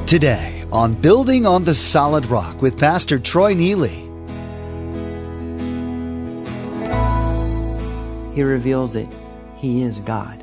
Today on Building on the Solid Rock with Pastor Troy Neely. He reveals that He is God.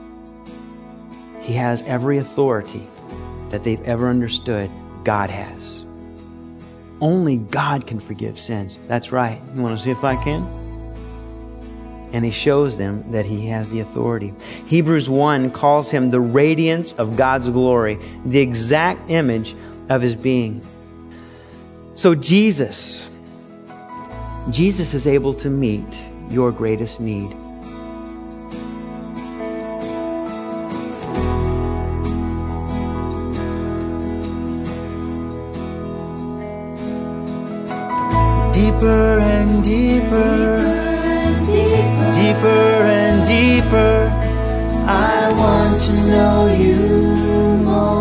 He has every authority that they've ever understood God has. Only God can forgive sins. That's right. You want to see if I can? And He shows them that He has the authority. Hebrews 1 calls Him the radiance of God's glory, the exact image of His being. So Jesus is able to meet your greatest need. Deeper and deeper. Deeper and deeper, I want to know You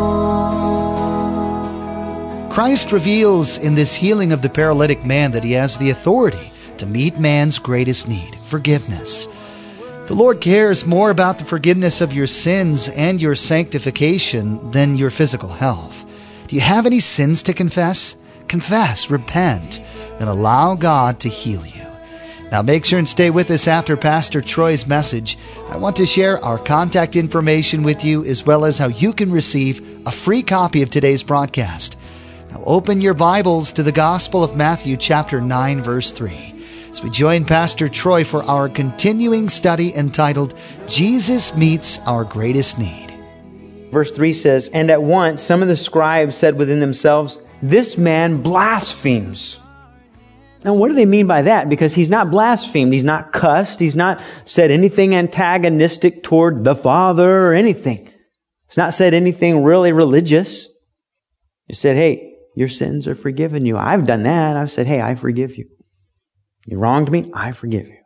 more. Christ reveals in this healing of the paralytic man that He has the authority to meet man's greatest need, forgiveness. The Lord cares more about the forgiveness of your sins and your sanctification than your physical health. Do you have any sins to confess? Confess, repent, and allow God to heal you. Now make sure and stay with us after Pastor Troy's message. I want to share our contact information with you as well as how you can receive a free copy of today's broadcast. Now open your Bibles to the Gospel of Matthew chapter 9 verse 3 as we join Pastor Troy for our continuing study entitled Jesus Meets Our Greatest Need. Verse 3 says, "And at once some of the scribes said within themselves, 'This man blasphemes.'" Now, what do they mean by that? Because he's not blasphemed. He's not cussed. He's not said anything antagonistic toward the Father or anything. He's not said anything really religious. He said, "Hey, your sins are forgiven you." I've done that. I've said, "Hey, I forgive you. You wronged me. I forgive you."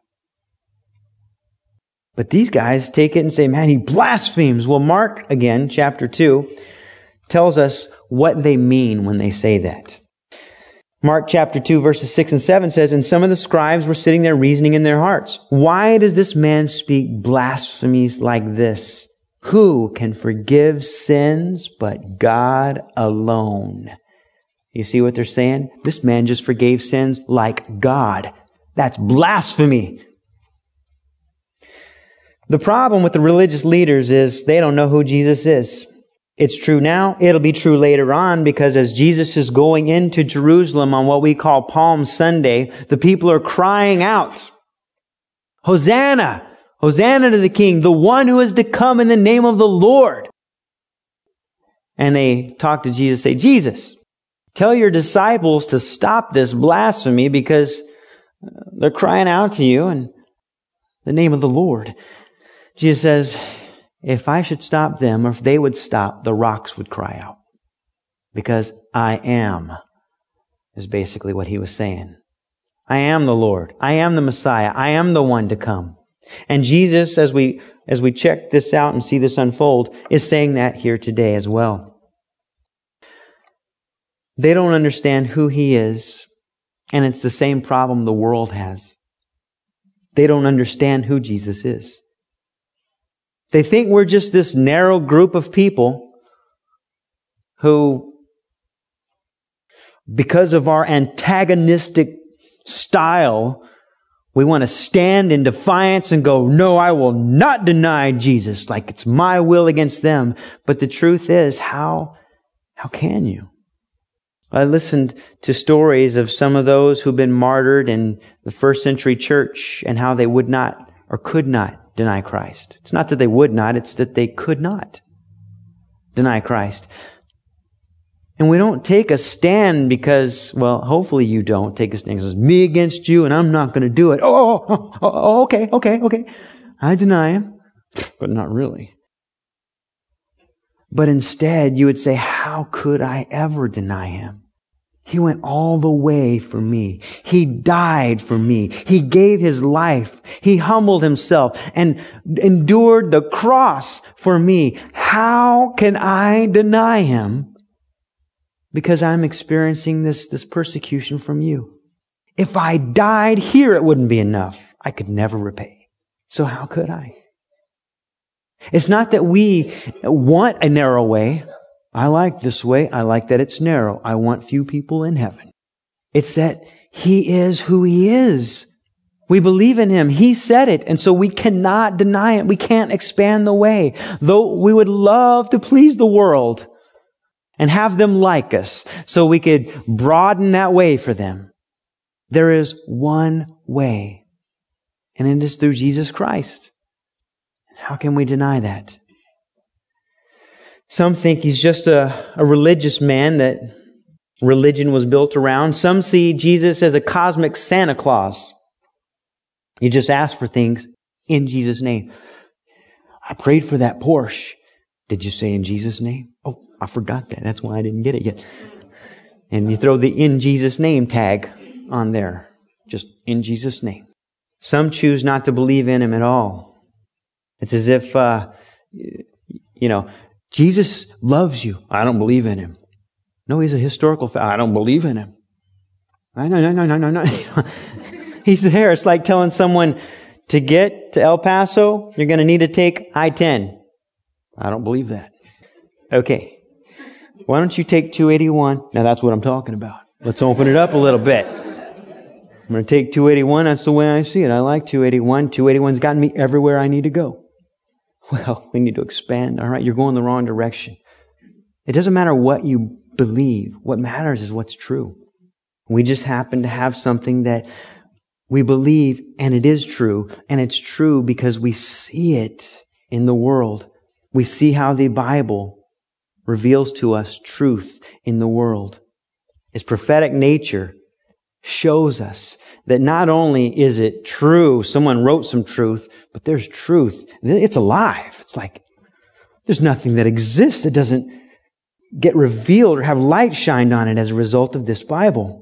But these guys take it and say, "Man, he blasphemes." Well, Mark, again, chapter 2, tells us what they mean when they say that. Mark chapter 2 verses 6 and 7 says, "And some of the scribes were sitting there reasoning in their hearts, 'Why does this man speak blasphemies like this? Who can forgive sins but God alone?'" You see what they're saying? This man just forgave sins like God. That's blasphemy. The problem with the religious leaders is they don't know who Jesus is. It's true now. It'll be true later on, because as Jesus is going into Jerusalem on what we call Palm Sunday, the people are crying out, "Hosanna! Hosanna to the King, the one who is to come in the name of the Lord." And they talk to Jesus, say, "Jesus, tell your disciples to stop this blasphemy because they're crying out to you in the name of the Lord." Jesus says, if I should stop them, or if they would stop, the rocks would cry out. Because I am, is basically what He was saying. I am the Lord. I am the Messiah. I am the one to come. And Jesus, as we check this out and see this unfold, is saying that here today as well. They don't understand who He is, and it's the same problem the world has. They don't understand who Jesus is. They think we're just this narrow group of people who, because of our antagonistic style, we want to stand in defiance and go, "No, I will not deny Jesus," like it's my will against them. But the truth is, how can you? I listened to stories of some of those who've been martyred in the first century church and how they would not or could not deny Christ. It's not that they would not, it's that they could not deny Christ. And we don't take a stand because, well, hopefully you don't take a stand because it's me against you and I'm not going to do it. Okay. I deny Him, but not really. But instead you would say, how could I ever deny Him? He went all the way for me. He died for me. He gave His life. He humbled Himself and endured the cross for me. How can I deny Him? Because I'm experiencing this persecution from you. If I died here, it wouldn't be enough. I could never repay. So how could I? It's not that we want a narrow way. I like this way. I like that it's narrow. I want few people in heaven. It's that He is who He is. We believe in Him. He said it. And so we cannot deny it. We can't expand the way. Though we would love to please the world and have them like us so we could broaden that way for them. There is one way, and it is through Jesus Christ. How can we deny that? Some think He's just a religious man that religion was built around. Some see Jesus as a cosmic Santa Claus. You just ask for things in Jesus' name. I prayed for that Porsche. Did you say in Jesus' name? Oh, I forgot that. That's why I didn't get it yet. And you throw the in Jesus' name tag on there. Just in Jesus' name. Some choose not to believe in Him at all. It's as if, Jesus loves you. I don't believe in Him. No, He's a historical fact. I don't believe in Him. No. He's there. It's like telling someone to get to El Paso, you're going to need to take I-10. I don't believe that. Okay. Why don't you take 281? Now that's what I'm talking about. Let's open it up a little bit. I'm going to take 281. That's the way I see it. I like 281. 281's gotten me everywhere I need to go. Well, we need to expand. All right, you're going the wrong direction. It doesn't matter what you believe. What matters is what's true. We just happen to have something that we believe, and it is true. And it's true because we see it in the world. We see how the Bible reveals to us truth in the world. Its prophetic nature shows us that not only is it true, someone wrote some truth, but there's truth. It's alive. It's like there's nothing that exists that doesn't get revealed or have light shined on it as a result of this Bible.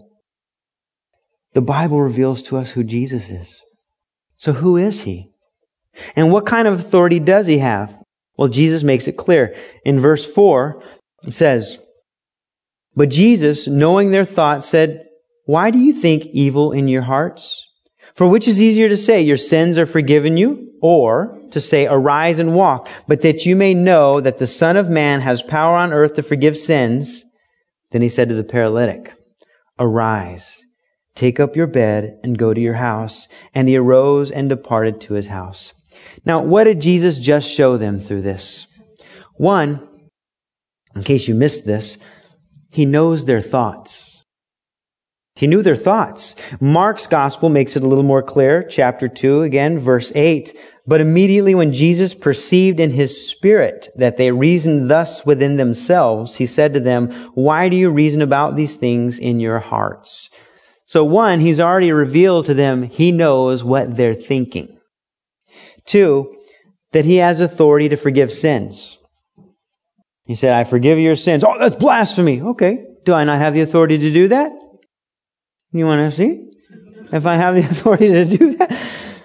The Bible reveals to us who Jesus is. So who is He? And what kind of authority does He have? Well, Jesus makes it clear. In verse 4, it says, "But Jesus, knowing their thoughts, said, 'Why do you think evil in your hearts? For which is easier to say, your sins are forgiven you, or to say, arise and walk, but that you may know that the Son of Man has power on earth to forgive sins?' Then He said to the paralytic, 'Arise, take up your bed and go to your house.' And he arose and departed to his house." Now, what did Jesus just show them through this? One, in case you missed this, He knows their thoughts. He knew their thoughts. Mark's gospel makes it a little more clear. Chapter 2, again, verse 8. "But immediately when Jesus perceived in His spirit that they reasoned thus within themselves, He said to them, 'Why do you reason about these things in your hearts?'" So one, He's already revealed to them He knows what they're thinking. Two, that He has authority to forgive sins. He said, "I forgive your sins." Oh, that's blasphemy. Okay. Do I not have the authority to do that? You want to see if I have the authority to do that?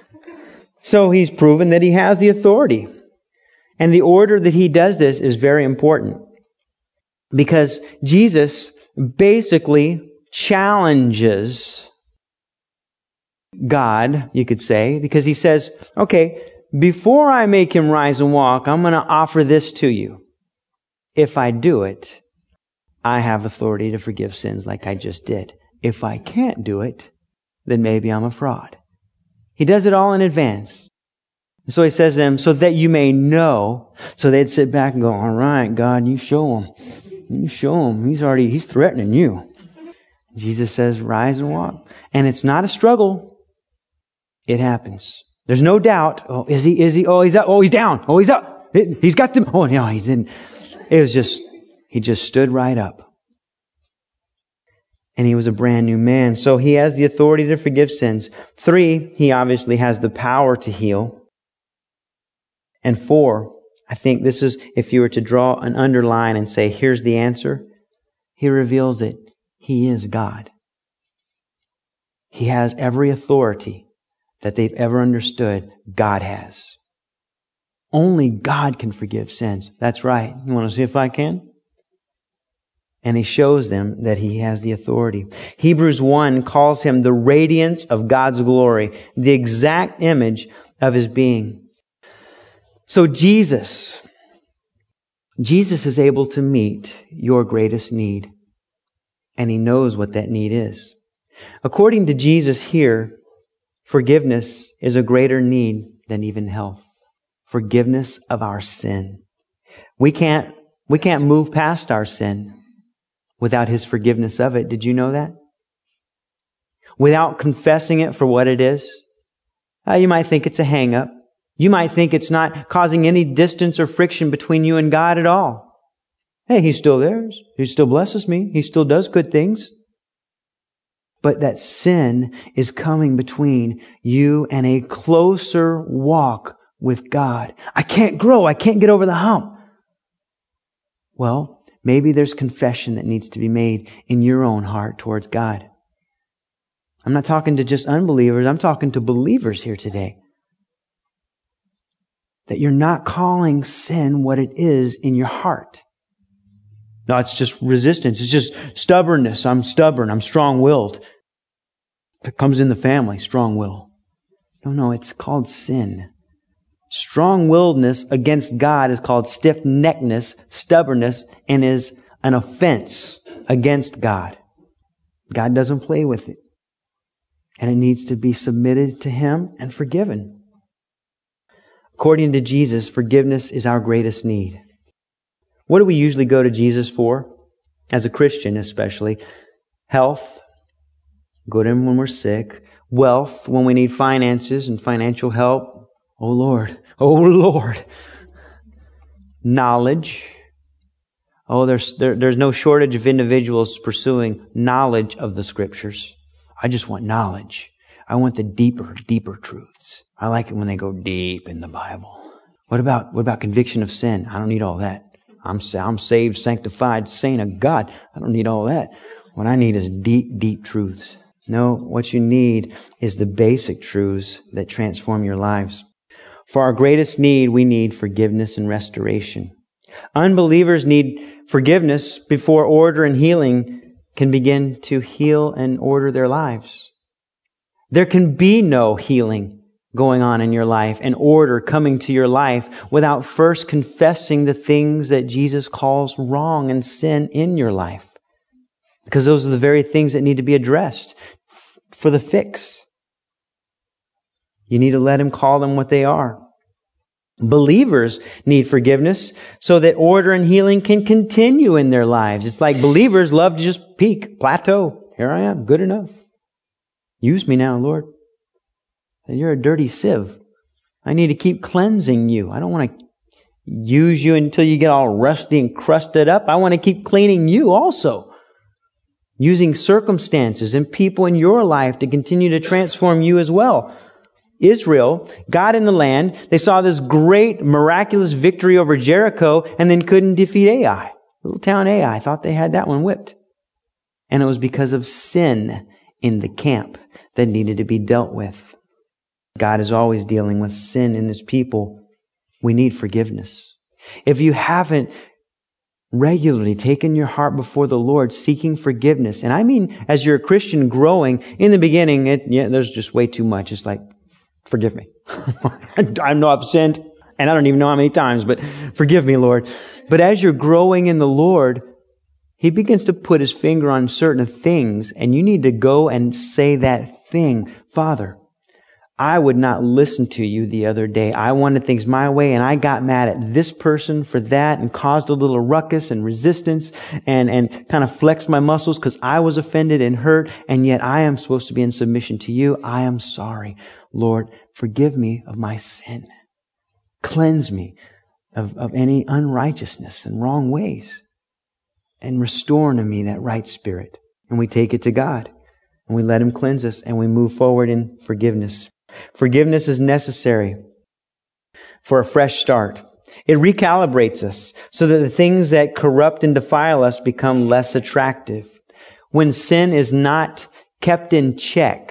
So He's proven that He has the authority. And the order that He does this is very important. Because Jesus basically challenges God, you could say, because He says, okay, before I make him rise and walk, I'm going to offer this to you. If I do it, I have authority to forgive sins like I just did. If I can't do it, then maybe I'm a fraud. He does it all in advance. And so He says to them, so that you may know. So they'd sit back and go, all right, God, you show him. You show him. He's threatening you. Jesus says, rise and walk. And it's not a struggle. It happens. There's no doubt. Oh, is he? Oh, he's up. Oh, he's down. Oh, he's up. He's got them. Oh, no, he's in. It was just, he just stood right up. And he was a brand new man. So he has the authority to forgive sins. 3, he obviously has the power to heal. And 4, I think this is, if you were to draw an underline and say, here's the answer, he reveals that he is God. He has every authority that they've ever understood God has. Only God can forgive sins. That's right. You want to see if I can? And he shows them that he has the authority. Hebrews 1 calls him the radiance of God's glory, the exact image of his being. So Jesus, Jesus is able to meet your greatest need, and He knows what that need is. According to Jesus here, forgiveness is a greater need than even health. Forgiveness of our sin. We can't move past our sin without His forgiveness of it. Did you know that? Without confessing it for what it is. You might think it's a hang-up. You might think it's not causing any distance or friction between you and God at all. Hey, He's still there. He still blesses me. He still does good things. But that sin is coming between you and a closer walk with God. I can't grow. I can't get over the hump. Well, maybe there's confession that needs to be made in your own heart towards God. I'm not talking to just unbelievers. I'm talking to believers here today. That you're not calling sin what it is in your heart. No, it's just resistance. It's just stubbornness. I'm stubborn. I'm strong-willed. It comes in the family, strong will. No, it's called sin. Strong-willedness against God is called stiff-neckedness, stubbornness, and is an offense against God. God doesn't play with it. And it needs to be submitted to Him and forgiven. According to Jesus, forgiveness is our greatest need. What do we usually go to Jesus for? As a Christian especially. Health. Go to Him when we're sick. Wealth, when we need finances and financial help. Oh Lord. Oh Lord. Knowledge. Oh, there's no shortage of individuals pursuing knowledge of the Scriptures. I just want knowledge. I want the deeper truths. I like it when they go deep in the Bible. What about conviction of sin? I don't need all that. I'm saved, sanctified, saint of God. I don't need all that. What I need is deep truths. No, what you need is the basic truths that transform your lives. For our greatest need, we need forgiveness and restoration. Unbelievers need forgiveness before order and healing can begin to heal and order their lives. There can be no healing going on in your life and order coming to your life without first confessing the things that Jesus calls wrong and sin in your life. Because those are the very things that need to be addressed for the fix. You need to let Him call them what they are. Believers need forgiveness so that order and healing can continue in their lives. It's like believers love to just peak, plateau. Here I am, good enough. Use me now, Lord. You're a dirty sieve. I need to keep cleansing you. I don't want to use you until you get all rusty and crusted up. I want to keep cleaning you also. Using circumstances and people in your life to continue to transform you as well. Israel got in the land. They saw this great miraculous victory over Jericho and then couldn't defeat Ai. Little town Ai thought they had that one whipped. And it was because of sin in the camp that needed to be dealt with. God is always dealing with sin in His people. We need forgiveness. If you haven't regularly taken your heart before the Lord, seeking forgiveness, and I mean as you're a Christian growing, in the beginning, there's just way too much. It's like, forgive me. I know I've sinned, and I don't even know how many times, but forgive me, Lord. But as you're growing in the Lord, He begins to put His finger on certain things, and you need to go and say that thing. Father, I would not listen to you the other day. I wanted things my way, and I got mad at this person for that and caused a little ruckus and resistance and kind of flexed my muscles because I was offended and hurt, and yet I am supposed to be in submission to you. I am sorry. Lord, forgive me of my sin. Cleanse me of any unrighteousness and wrong ways. And restore to me that right spirit. And we take it to God. And we let Him cleanse us. And we move forward in forgiveness. Forgiveness is necessary for a fresh start. It recalibrates us so that the things that corrupt and defile us become less attractive. When sin is not kept in check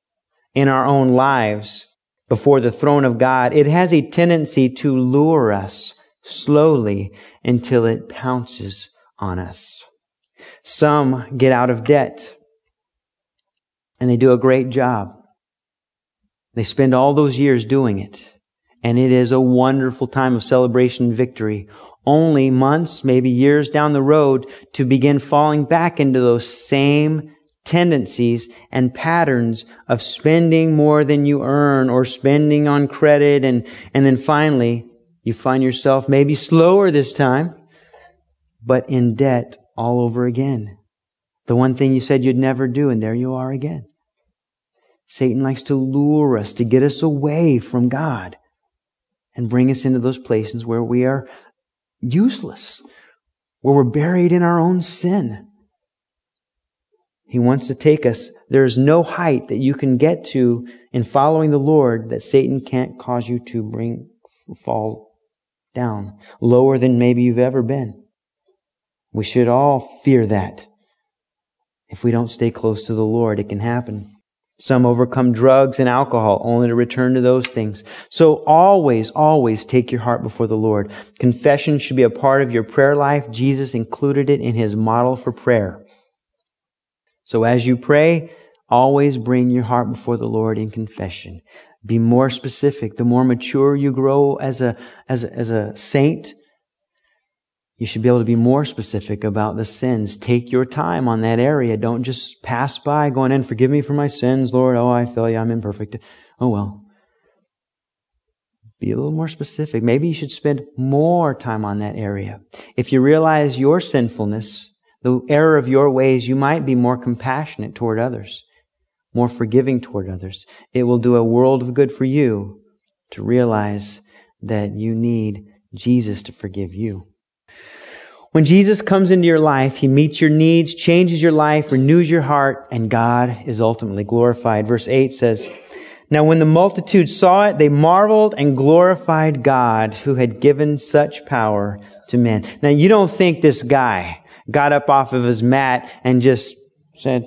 in our own lives before the throne of God, it has a tendency to lure us slowly until it pounces on us. Some get out of debt and they do a great job. They spend all those years doing it, and it is a wonderful time of celebration and victory, only months, maybe years down the road to begin falling back into those same tendencies and patterns of spending more than you earn or spending on credit. And then finally, you find yourself maybe slower this time, but in debt all over again. The one thing you said you'd never do, and there you are again. Satan likes to lure us, to get us away from God and bring us into those places where we are useless, where we're buried in our own sin. He wants to take us. There is no height that you can get to in following the Lord that Satan can't cause you to fall down lower than maybe you've ever been. We should all fear that. If we don't stay close to the Lord, it can happen. Some overcome drugs and alcohol only to return to those things. So always, always take your heart before the Lord. Confession should be a part of your prayer life. Jesus included it in His model for prayer. So as you pray, always bring your heart before the Lord in confession. Be more specific. The more mature you grow as a saint, you should be able to be more specific about the sins. Take your time on that area. Don't just pass by going in, forgive me for my sins, Lord. Oh, I fail you. I'm imperfect. Oh, well. Be a little more specific. Maybe you should spend more time on that area. If you realize your sinfulness, the error of your ways, you might be more compassionate toward others, more forgiving toward others. It will do a world of good for you to realize that you need Jesus to forgive you. When Jesus comes into your life, He meets your needs, changes your life, renews your heart, and God is ultimately glorified. Verse 8 says, "Now when the multitude saw it, they marveled and glorified God who had given such power to men." Now you don't think this guy got up off of his mat and just said,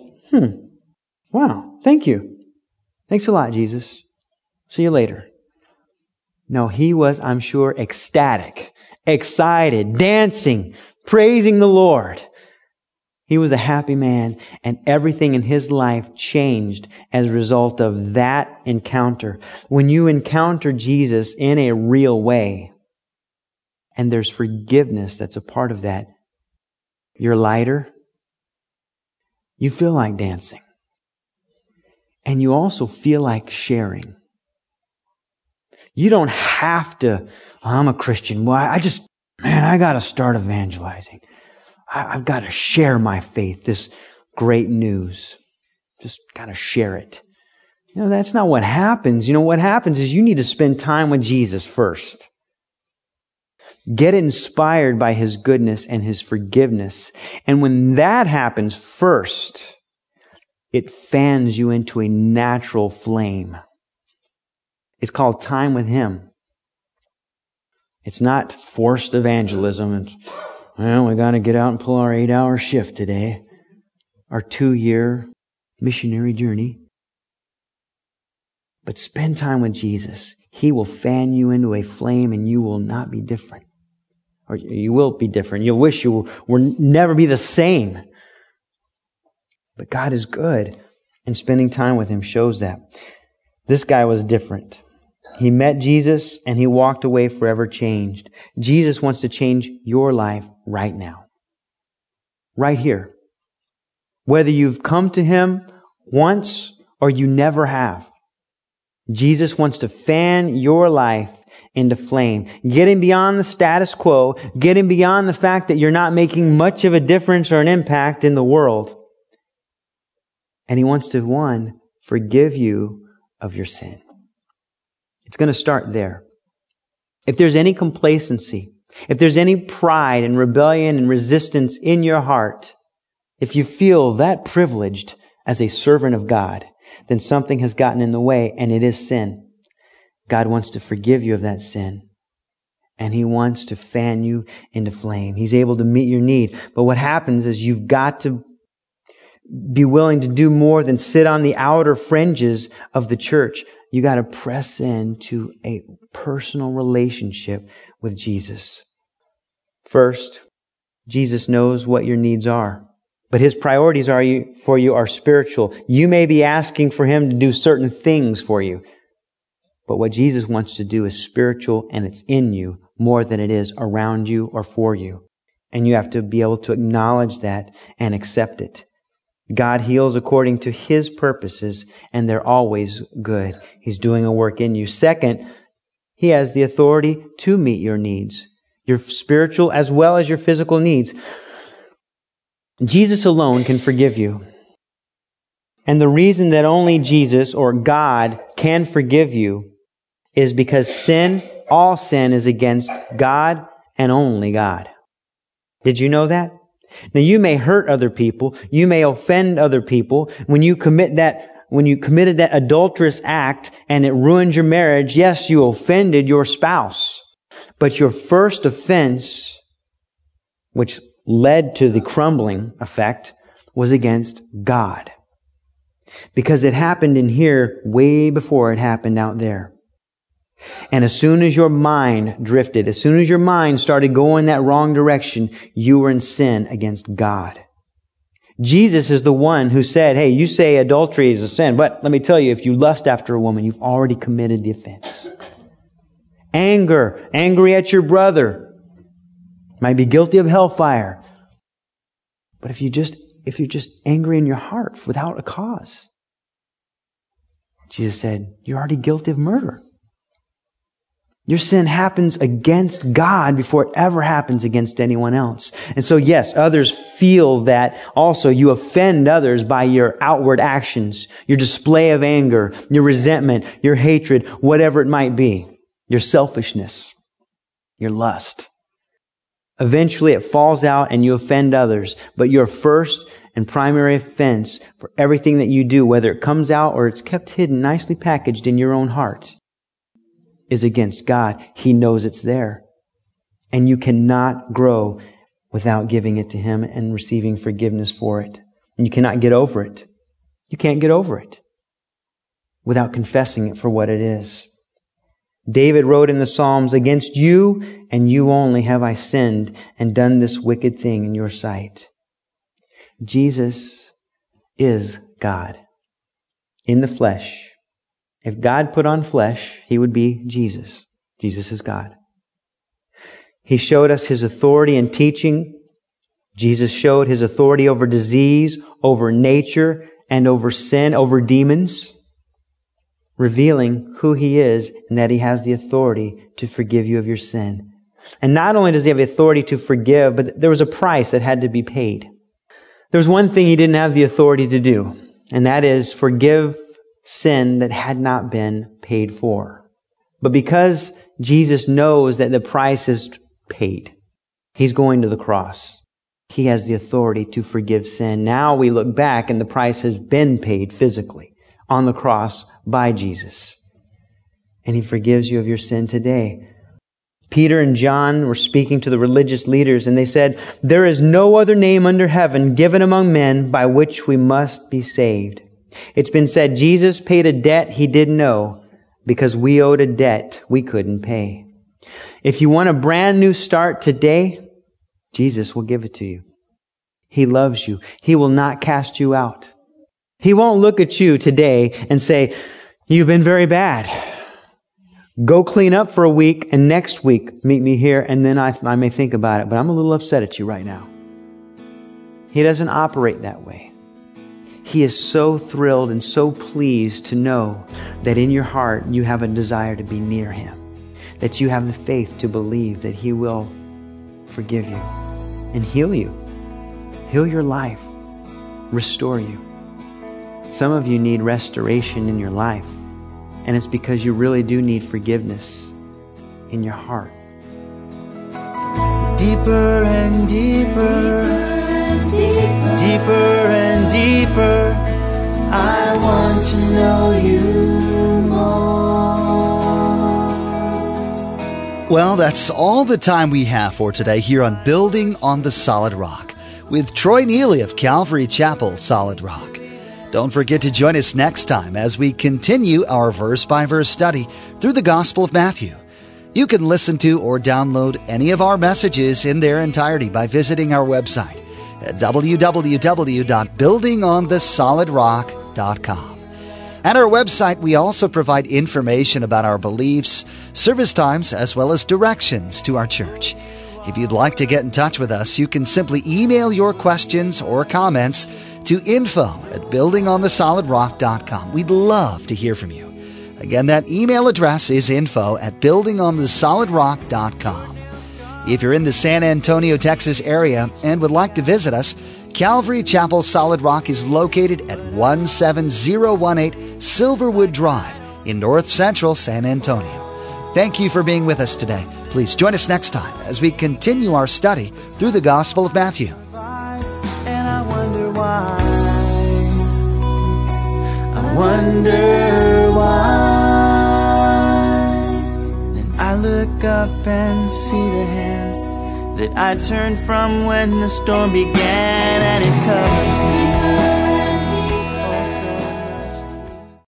wow, thank you. Thanks a lot, Jesus. See you later. No, he was, I'm sure, ecstatic, excited, dancing, praising the Lord. He was a happy man, and everything in his life changed as a result of that encounter. When you encounter Jesus in a real way, and there's forgiveness that's a part of that, you're lighter. You feel like dancing. And you also feel like sharing. You don't have to, I'm a Christian. Well, I got to start evangelizing. I've got to share my faith, this great news. Just got to share it. That's not what happens. What happens is you need to spend time with Jesus first. Get inspired by His goodness and His forgiveness. And when that happens first, it fans you into a natural flame. It's called time with Him. It's not forced evangelism. It's, we got to get out and pull our 8-hour shift today. Our 2-year missionary journey. But spend time with Jesus. He will fan you into a flame and you will not be different. Or you will be different. You'll wish you will never be the same. But God is good. And spending time with Him shows that. This guy was different. He met Jesus and he walked away forever changed. Jesus wants to change your life right now. Right here. Whether you've come to Him once or you never have. Jesus wants to fan your life into flame. Getting beyond the status quo. Getting beyond the fact that you're not making much of a difference or an impact in the world. And He wants to, one, forgive you of your sin. It's going to start there. If there's any complacency, if there's any pride and rebellion and resistance in your heart, if you feel that privileged as a servant of God, then something has gotten in the way, and it is sin. God wants to forgive you of that sin. And He wants to fan you into flame. He's able to meet your need. But what happens is you've got to be willing to do more than sit on the outer fringes of the church. You got to press into a personal relationship with Jesus. First, Jesus knows what your needs are. But His priorities for you are spiritual. You may be asking for Him to do certain things for you. But what Jesus wants to do is spiritual, and it's in you more than it is around you or for you. And you have to be able to acknowledge that and accept it. God heals according to His purposes, and they're always good. He's doing a work in you. Second, He has the authority to meet your needs, your spiritual as well as your physical needs. Jesus alone can forgive you. And the reason that only Jesus or God can forgive you is because all sin is against God and only God. Did you know that? Now you may hurt other people. You may offend other people. When you committed that adulterous act and it ruined your marriage, yes, you offended your spouse. But your first offense, which led to the crumbling effect, was against God. Because it happened in here way before it happened out there. And as soon as your mind drifted, as soon as your mind started going that wrong direction, you were in sin against God. Jesus is the one who said, hey, you say adultery is a sin, but let me tell you, if you lust after a woman, you've already committed the offense. Angry at your brother, might be guilty of hellfire. But if you're just angry in your heart without a cause, Jesus said, you're already guilty of murder. Your sin happens against God before it ever happens against anyone else. And so yes, others feel that also you offend others by your outward actions, your display of anger, your resentment, your hatred, whatever it might be, your selfishness, your lust. Eventually it falls out and you offend others, but your first and primary offense for everything that you do, whether it comes out or it's kept hidden, nicely packaged in your own heart, is against God. He knows it's there. And you cannot grow without giving it to Him and receiving forgiveness for it. And you cannot get over it. You can't get over it without confessing it for what it is. David wrote in the Psalms, against you and you only have I sinned and done this wicked thing in your sight. Jesus is God in the flesh. If God put on flesh, He would be Jesus. Jesus is God. He showed us His authority in teaching. Jesus showed His authority over disease, over nature, and over sin, over demons, revealing who He is and that He has the authority to forgive you of your sin. And not only does He have the authority to forgive, but there was a price that had to be paid. There was one thing He didn't have the authority to do, and that is forgive sin that had not been paid for. But because Jesus knows that the price is paid, He's going to the cross. He has the authority to forgive sin. Now we look back and the price has been paid physically on the cross by Jesus. And He forgives you of your sin today. Peter and John were speaking to the religious leaders and they said, there is no other name under heaven given among men by which we must be saved. It's been said Jesus paid a debt He didn't owe because we owed a debt we couldn't pay. If you want a brand new start today, Jesus will give it to you. He loves you. He will not cast you out. He won't look at you today and say, you've been very bad. Go clean up for a week and next week meet me here and then I may think about it, but I'm a little upset at you right now. He doesn't operate that way. He is so thrilled and so pleased to know that in your heart you have a desire to be near Him, that you have the faith to believe that He will forgive you and heal you, heal your life, restore you. Some of you need restoration in your life, and it's because you really do need forgiveness in your heart. Deeper and deeper. Deeper and deeper, I want to know you more. Well, that's all the time we have for today here on Building on the Solid Rock with Troy Neely of Calvary Chapel, Solid Rock. Don't forget to join us next time as we continue our verse-by-verse study through the Gospel of Matthew. You can listen to or download any of our messages in their entirety by visiting our website at www.buildingonthesolidrock.com. At our website, we also provide information about our beliefs, service times, as well as directions to our church. If you'd like to get in touch with us, you can simply email your questions or comments to info@buildingonthesolidrock.com. We'd love to hear from you. Again, that email address is info@buildingonthesolidrock.com. If you're in the San Antonio, Texas area and would like to visit us, Calvary Chapel Solid Rock is located at 17018 Silverwood Drive in north central San Antonio. Thank you for being with us today. Please join us next time as we continue our study through the Gospel of Matthew. And I wonder why. I wonder why. Then I look up and see the hand that I turned from when the storm began, and it covers me.